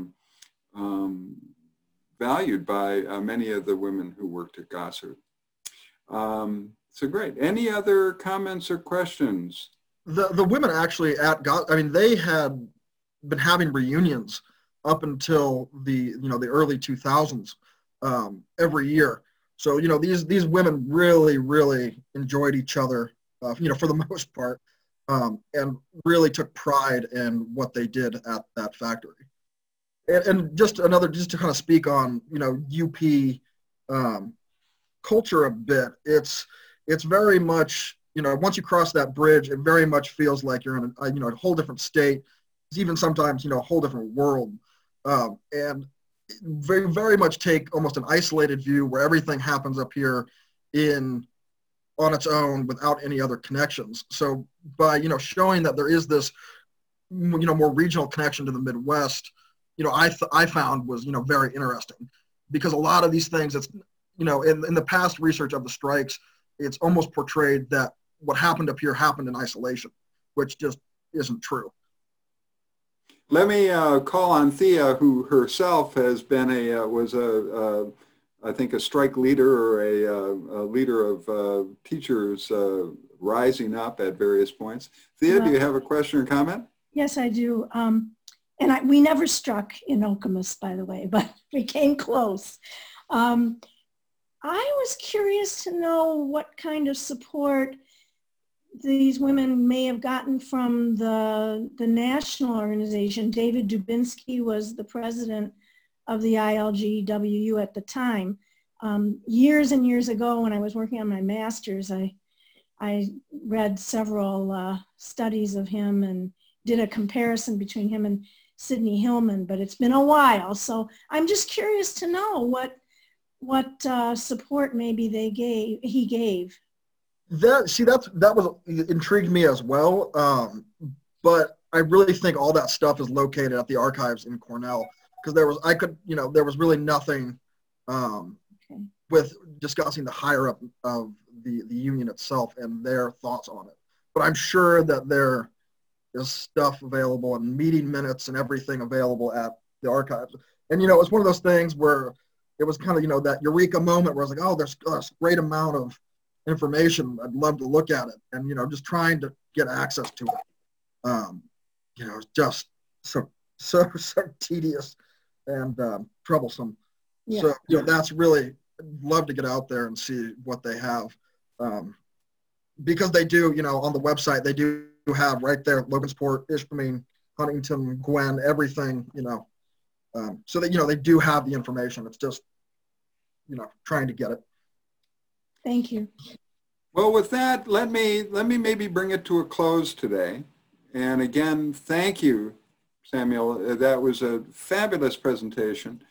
valued by many of the women who worked at Gosford. So great. Any other comments or questions? The women actually at Gosford, I mean, they had been having reunions up until the early 2000s every year. So, you know, these women really enjoyed each other, you know, for the most part, and really took pride in what they did at that factory. And just to kind of speak on, you know, UP culture a bit, it's very much, you know, once you cross that bridge, it very much feels like you're in a whole different state. It's even sometimes, you know, a whole different world. And very much take almost an isolated view where everything happens up here on its own without any other connections. So by, you know, showing that there is this, you know, more regional connection to the Midwest, you know, I found was, you know, very interesting, because a lot of these things, it's, you know, in the past research of the strikes, it's almost portrayed that what happened up here happened in isolation, which just isn't true. Let me call on Thea, who herself has been I think a strike leader or a leader of teachers rising up at various points. Thea, do you have a question or comment? Yes, I do. We never struck in Okemos, by the way, but we came close. I was curious to know what kind of support these women may have gotten from the national organization. David Dubinsky was the president of the ILGWU at the time. Years and years ago, when I was working on my master's, I read several studies of him and did a comparison between him and Sidney Hillman, but it's been a while. So I'm just curious to know what support maybe he gave. That was intrigued me as well. But I really think all that stuff is located at the archives in Cornell, because there was really nothing with discussing the higher up of the union itself and their thoughts on it. But I'm sure that there is stuff available and meeting minutes and everything available at the archives. And, you know, it's one of those things where it was kind of, you know, that eureka moment where I was like, oh, there's a great amount of information, I'd love to look at it. And, you know, just trying to get access to it, you know, it's just so tedious and troublesome. Yeah. So, you know, that's really, I'd love to get out there and see what they have. Because they do, you know, on the website, they do have right there, Logansport, Ishpeming, Huntington, Gwen, everything, you know. So that, you know, they do have the information. It's just, you know, trying to get it. Thank you. Well, with that, let me maybe bring it to a close today. And again, thank you, Samuel. That was a fabulous presentation.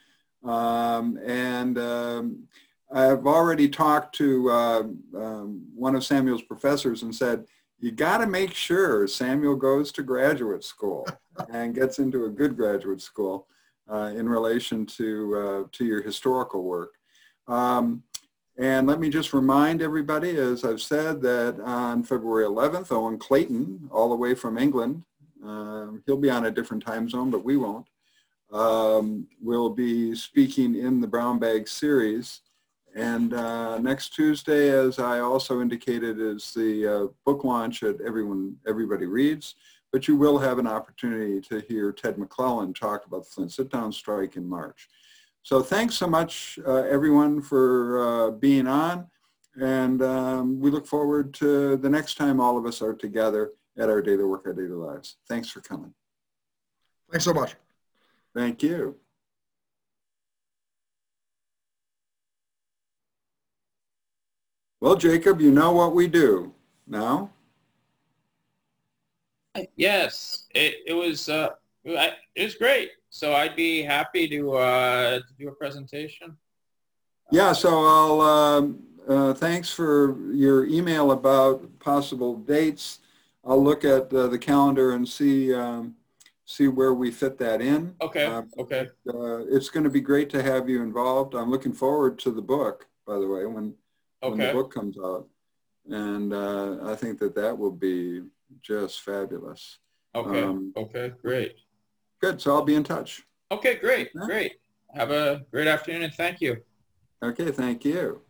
I've already talked to one of Samuel's professors and said, you got to make sure Samuel goes to graduate school and gets into a good graduate school in relation to your historical work. And let me just remind everybody, as I've said, that on February 11th, Owen Clayton, all the way from England, he'll be on a different time zone, but we won't, will be speaking in the Brown Bag series. And next Tuesday, as I also indicated, is the book launch at Everybody Reads. But you will have an opportunity to hear Ted McClellan talk about the Flint sit-down strike in March. So thanks so much, everyone, for being on. And we look forward to the next time all of us are together at our Daily Work, Our Daily Lives. Thanks for coming. Thanks so much. Thank you. Well, Jacob, you know what we do now? Yes, it was great. So I'd be happy to do a presentation. Yeah, so I'll, thanks for your email about possible dates. I'll look at the calendar and see where we fit that in. Okay, okay. It's going to be great to have you involved. I'm looking forward to the book, by the way, when the book comes out. And I think that will be just fabulous. Okay, okay, great. Good, so I'll be in touch. Okay, great, great. Have a great afternoon and thank you. Okay, thank you.